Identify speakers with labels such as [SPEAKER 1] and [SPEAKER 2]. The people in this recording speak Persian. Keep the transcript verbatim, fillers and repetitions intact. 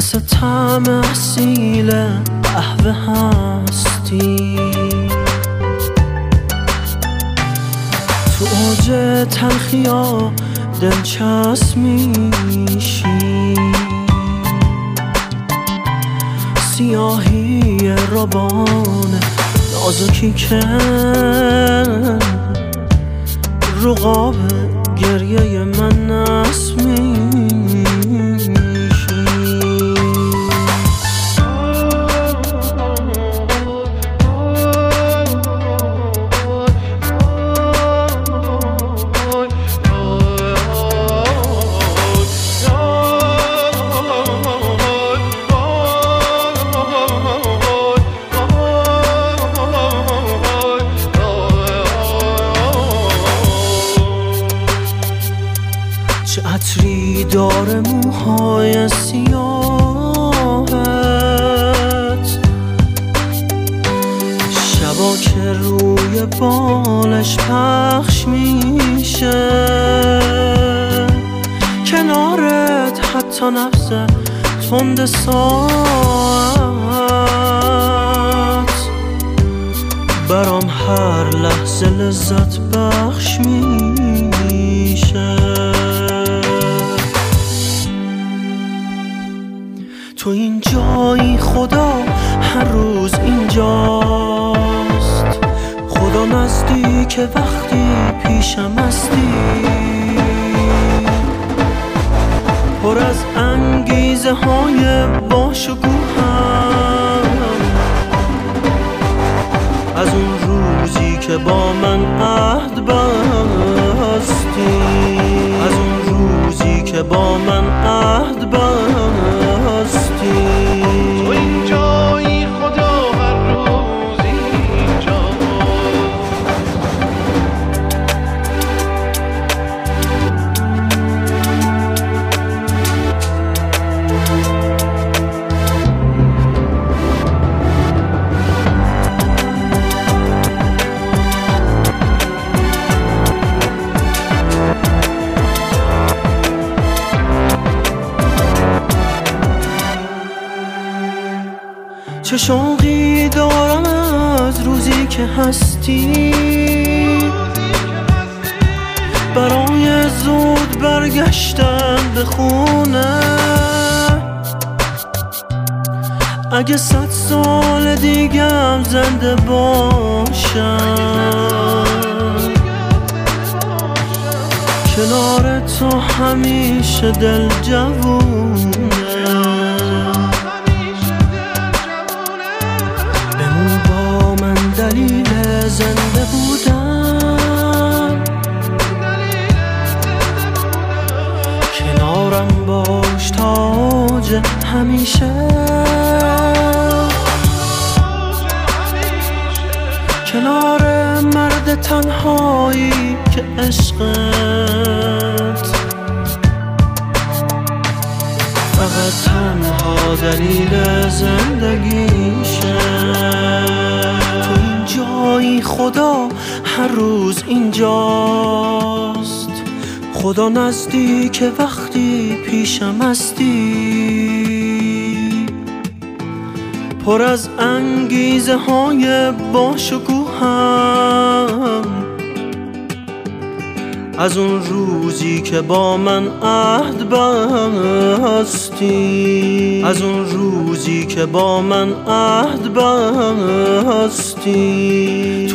[SPEAKER 1] مثل طعم اصیل قهوه هستی، تو اوج تلخیا دلچسب میشی، سیاهی ربان نازکی که رو قاب گریه من نصب میشی. چه عطری داره موهای سیاهت، شبا که روی بالش پخش میشه، کنارت حتی نفس تند ساعت برام هر لحظه لذت بخش میشه. تو این جایی خدا هر روز اینجاست، خدا نزدیک وقتی پیشم هستی، پر از انگیزه های باشکوهم از اون روزی که با من عهد بستی، از اون روزی که با من عهد بستی.
[SPEAKER 2] تو این جایی خدا هر روز اینجا،
[SPEAKER 1] چه شوقی دارم از روزی که هستی، برای زود برگشتن به خونه. اگه صد سال دیگم زنده باشم، کنار تو همیشه دل جوونه. دلیل زنده بودن، کنارم باش تاج همیشه، کنار مرد تنهایی که عشقت فقط تنها دلیل زندگیشه. جایی خدا هر روز اینجاست، خدا نزدیک وقتی پیشم هستی، پر از انگیزه های باشکوهم از اون روزی که با من عهد بستی، از اون روزی که با من عهد بستی.